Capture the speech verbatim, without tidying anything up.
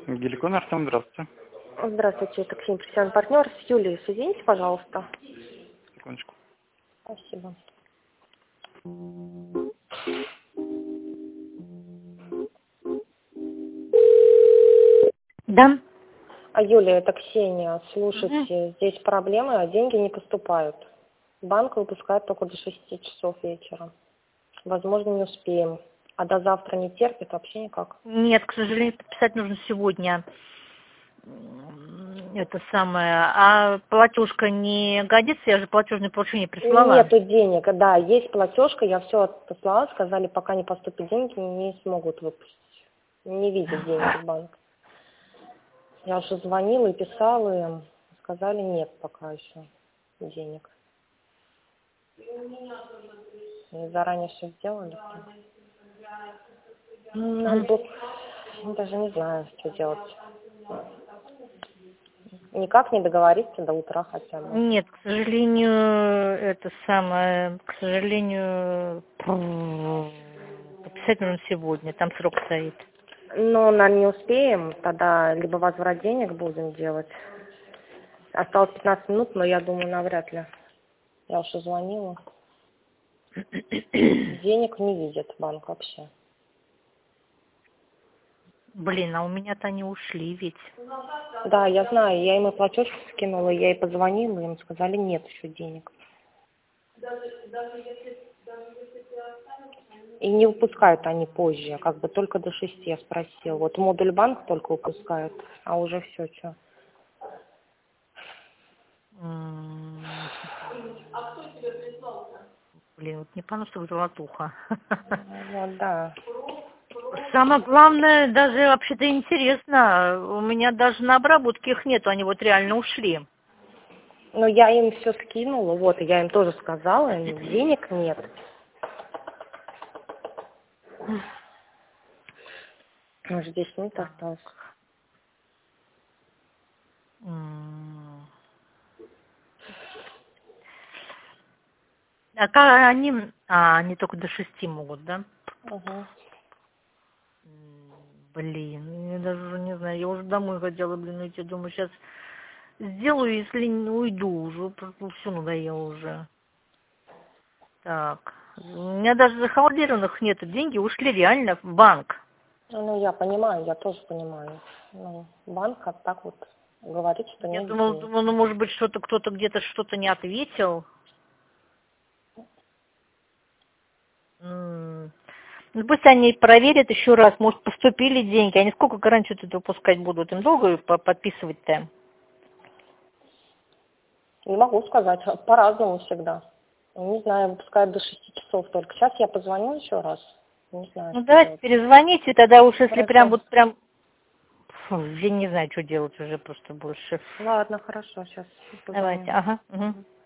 Геликон Артем, здравствуйте. Здравствуйте, такси «Импрессионный партнер». С Юлией соедините, пожалуйста. Секундочку. Спасибо. Да. А Юлия, это Ксения. Слушайте, Угу. здесь проблемы, а деньги не поступают. Банк выпускает только до шести часов вечера. Возможно, не успеем. А до завтра не терпит вообще никак. Нет, к сожалению, подписать нужно сегодня. Это самое. А платежка не годится? Я же платежное поручение прислала. Нету денег. Да, есть платежка, я все отослала, сказали, пока не поступят деньги, не смогут выпустить. Не видят деньги в банк. Я уже звонила и писала им, сказали, нет пока еще денег. И заранее все сделали. Надо было, даже не знаю, что делать. Никак не договориться до утра хотя бы. Нет, к сожалению, это самое, к сожалению, подписать нужно сегодня, там срок стоит. Ну, наверное, не успеем, тогда либо возврат денег будем делать. Осталось пятнадцать минут, но я думаю, навряд ли. Я уже звонила. Денег не видит банк вообще. Блин, а у меня-то они ушли ведь. Да, я знаю, я им и платежку скинула, я ей позвонила, им сказали, нет еще денег. И не выпускают они позже, как бы только до шести, я спросила. Вот модуль банк только выпускает, а уже все, что. М. Блин, вот не понял, что золотуха. Вот, да. Самое главное, даже вообще-то интересно, у меня даже на обработке их нету, они вот реально ушли. Но я им все скинула, вот, и я им тоже сказала, денег нет. Может, десять минут осталось. М. А как они, а, они только до шести могут, да? Угу. Блин, я даже уже не знаю, я уже домой хотела, блин, уйти, думаю, сейчас сделаю, если не уйду уже, все надоело уже. Так, у меня даже захолдированных нету, деньги ушли реально в банк. Ну, я понимаю, я тоже понимаю. Ну, банк вот так вот говорит, что Я нет думала, денег. думала, ну, может быть, что-то кто-то где-то что-то не ответил. М. Ну, пусть они проверят еще раз, может, поступили деньги. Они сколько гарантию тут выпускать будут? Им долго подписывать-то? Не могу сказать, по-разному всегда. Не знаю, выпускают до шести часов только. Сейчас я позвоню еще раз. Не знаю, Ну, что давайте делать. перезвоните, тогда уж если прям Хорошо. вот прям... Фу, я не знаю, что делать уже просто больше. Ладно, хорошо, сейчас Давайте, позвоню. ага. Угу.